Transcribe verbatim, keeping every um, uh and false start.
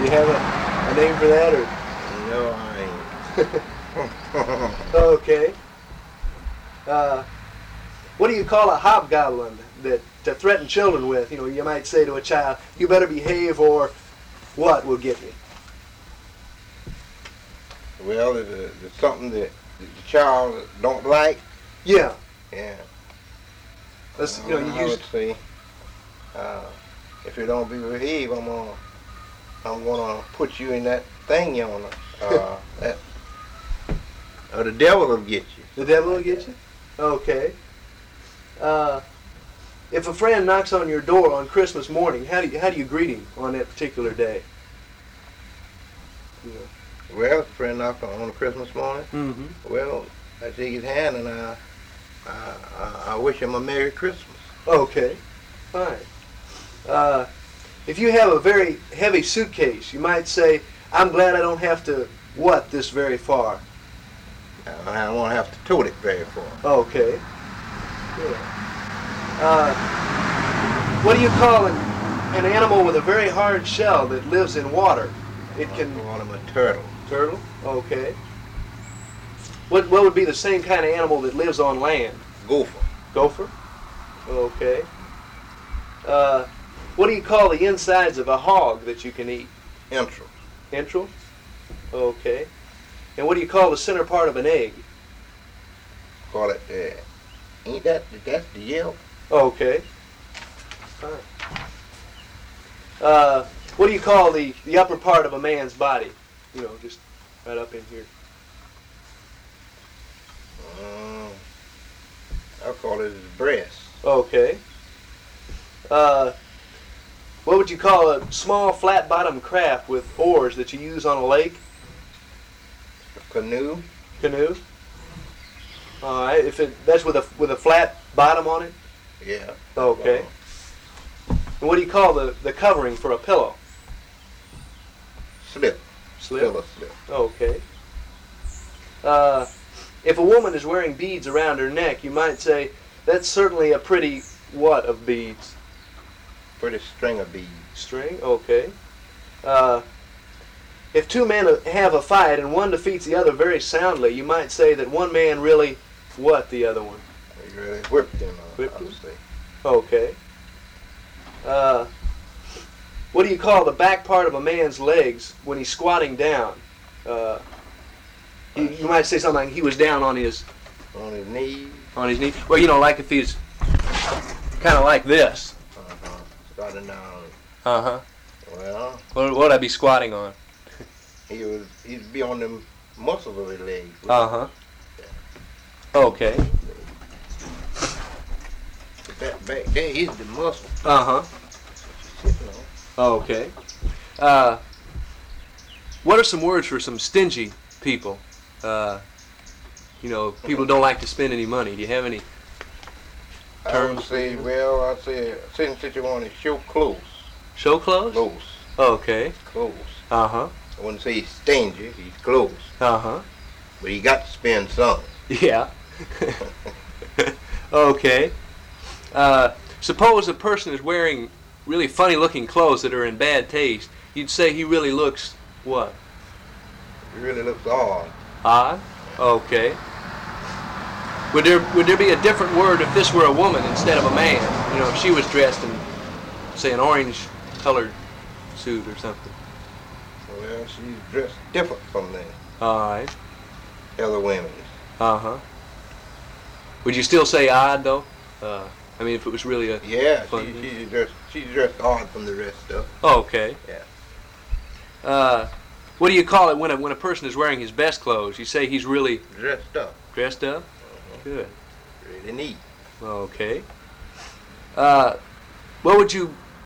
you have a, a name for that, or? No, I ain't. Okay. Uh, what do you call a hobgoblin that to threaten children with? You know, you might say to a child, "You better behave, or what will get you." Well, it's, a, it's something that the child don't like. Yeah. Yeah. Let's, you know, you I use. would say, uh, if you don't behave, I'm gonna, I'm gonna put you in that thing you on. Uh, that, or the devil will get you. The devil will get you? Okay. Uh, if a friend knocks on your door on Christmas morning, how do you, how do you greet him on that particular day? You know. Well, if a friend knocked on on Christmas morning, Mm-hmm. well, I shake his hand and I, I, I, I wish him a Merry Christmas. Okay. Fine. Uh, if you have a very heavy suitcase, you might say, "I'm glad I don't have to what this very far." I won't have to tote it very far. Okay. Good. Uh, what do you call an, an animal with a very hard shell that lives in water? It can. I call him a turtle. Turtle? Okay. What what would be the same kind of animal that lives on land? Gopher. Gopher? Okay. Uh, what do you call the insides of a hog that you can eat? Entrails. Entrails? Okay. And what do you call the center part of an egg? Call it, uh, ain't that, that's the yelp? Okay. Fine. Uh, what do you call the, the upper part of a man's body? You know, just right up in here. Um, I'll call it his breast. Okay. Uh, what would you call a small flat-bottomed craft with oars that you use on a lake? A canoe. Canoe. All right. If it that's with a with a flat bottom on it. Yeah. Okay. And what do you call the the covering for a pillow? Slip. Slip. Pillow slip. Okay. Uh, if a woman is wearing beads around her neck, you might say, "That's certainly a pretty what of beads?" Pretty string of beads. String. Okay. Uh, if two men have a fight and one defeats the other very soundly, you might say that one man really what the other one? He really whipped him. Uh, Whipped I would him? say. Okay. Uh, what do you call the back part of a man's legs when he's squatting down? Uh, you, you might say something like he was down on his On his knees. on his knee. Well, you know, like if he's kind of like this. Uh-huh. Starting down. Uh huh. Well, What would I be squatting on? he was, he'd be on them muscles of his legs. Uh huh. Okay. That back there is the muscle. Uh huh. Sitting on. Okay. Uh, what are some words for some stingy people? Uh, you know, people don't like to spend any money. Do you have any I terms? would say, well, I'd say, since that you want to show close. Show clothes? Close. Okay. Close. Uh huh. I wouldn't say he's stingy, he's close. Uh huh. But he got to spend some. Yeah. Okay. Uh, suppose a person is wearing really funny-looking clothes that are in bad taste. You'd say he really looks what? He really looks odd. Odd? Okay. Would there would there be a different word if this were a woman instead of a man? You know, if she was dressed in, say, an orange-colored suit or something. Well, she's dressed different from the All right. other women. Uh huh. Would you still say odd though? Uh, I mean, if it was really a Yeah, fun she, thing? she's dressed she's dressed odd from the rest of. Okay. Yeah. Uh, what do you call it when a when a person is wearing his best clothes? You say he's really Dressed up. dressed up. Uh-huh. Good. Really neat. Okay. Uh, what would you